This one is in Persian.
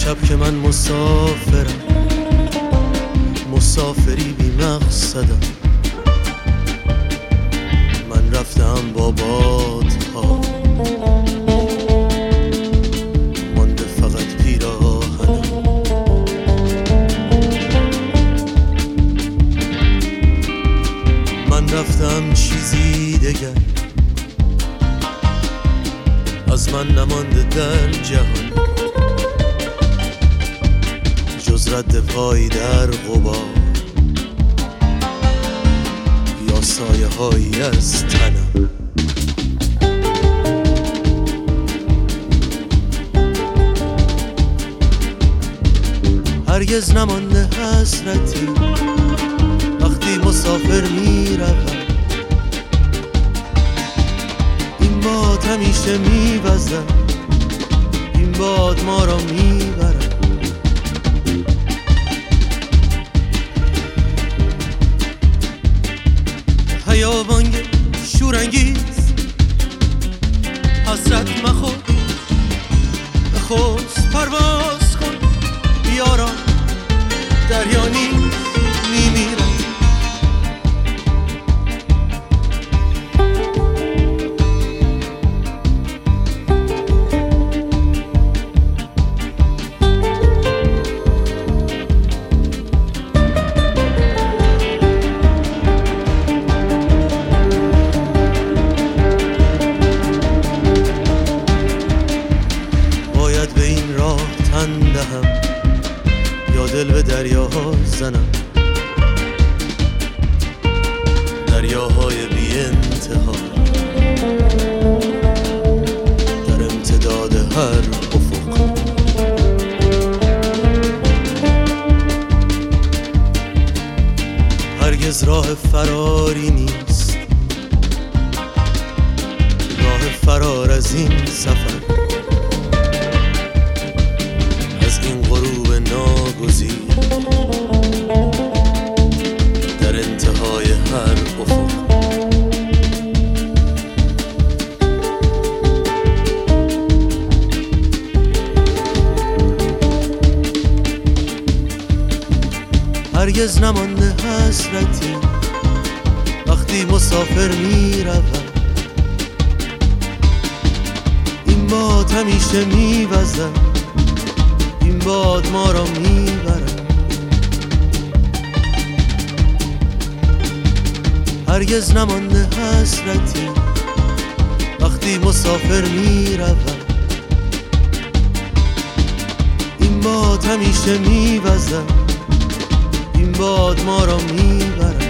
امشب که من مسافرم، مسافری بی مقصدم. من رفتم با بادها، مانده فقط پیراهنم. من رفتم چیزی دگر از من نمانده در جهان، جز رد پای در غبار یا سایه هایی از تنم. هرگز نمانده حسرتی وقتی مسافر می روم. این باد همیشه می وزد، این باد ما را می برد. خیابان شورانگیز حسرت مخور، بخوست پرواز کن یارا، دریا نیز میمیرد. باید به این راه تن دهم یا دل به دریاها زنم، دریاهای بی انتها در امتداد هر افق. هرگز راه فراری نیست، راه فرار از این سفر، از این غروب ناگزیر در انتهای هر افق. هرگز نمانده حسرتی وقتی مسافر می روم. این باد همیشه می وزد، این باد ما را میبرد. هرگز نمانده حسرتی وقتی مسافر میروم. این باد همیشه میوزد، این باد ما را میبرد.